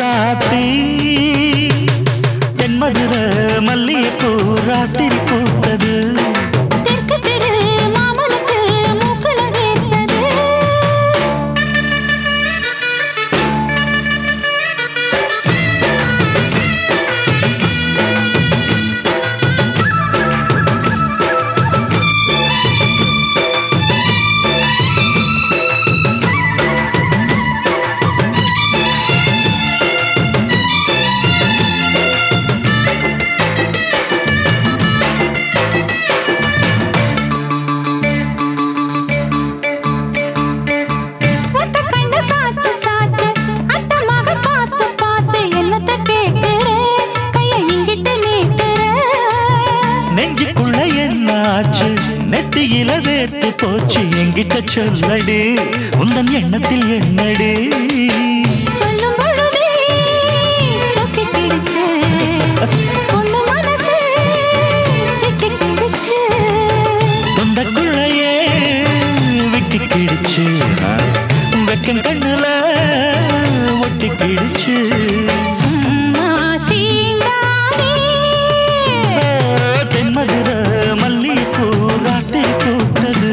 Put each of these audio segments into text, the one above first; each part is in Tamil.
சாத்தி தென்மதுர மல்லிகைப்பூ ராத்திரி பூத்தது நெஞ்சுக்குள்ள என்னாச்சு நெத்தியில வேத்து போச்சு என்கிட்ட சொல்லடி உந்தன் எண்ணத்தில் என்னடி சொல்லும் பொழுதே சொக்கி பிடிச்சு பொண்ணு மனசு சிக்கி பிடிச்சு தொந்தக்குள்ளையே விக்கி கிடிச்சு வெக்கம் கண்ணுல ஒட்டி கிடிச்சு தென்மதுர மல்லிகைப்பூ ராத்திரி பூத்தது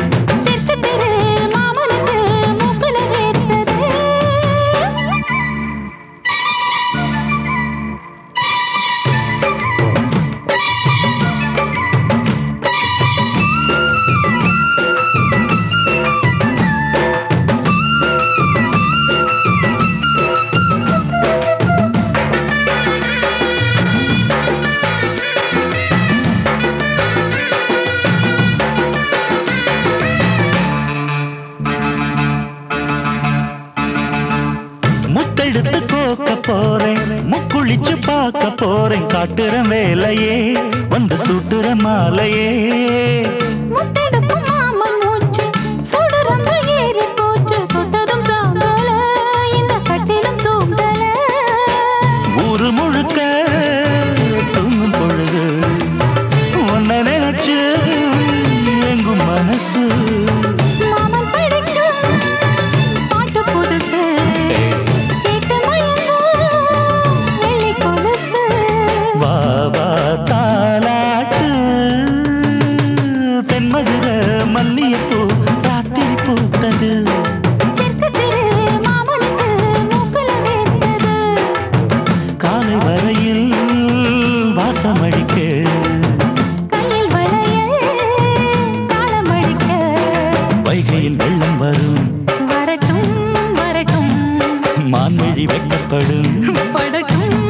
முத்தெடுத்து கோக்க போறேன் முக்குளிச்சு பார்க்க போறேன் காட்டுற வேலையே வந்து சுட்டுற மாலையே முத்தெடுப்பு மாமன் மூச்சு சுடு ரொம்ப ஏறி போச்சு கொட்டதும் தாங்கல இந்த கட்டிலும் தூங்கல ஊரு முழுக்க தூங்கும் பொழுது உன்னை நினைச்சு எங்கும் மனசு மாமன் படிக்கும் பாட்டு புதுசு கேட்டு மயங்கும் வெள்ளி கொலுசு பாபா தாலாட்டு தென்மதுர மல்லிகைப்பூ ராத்திரி பூத்தது தெற்கு தெரு மாமனுக்கு மூக்குல வேர்த்தது காலை வரையில் வாசமடிக்க கையில் வளையல் தாளம் அடிக்க வைகையில் வெள்ளம் வரும் வரட்டும் வரட்டும் மான்மொழி வெட்டப்படும் படட்டும்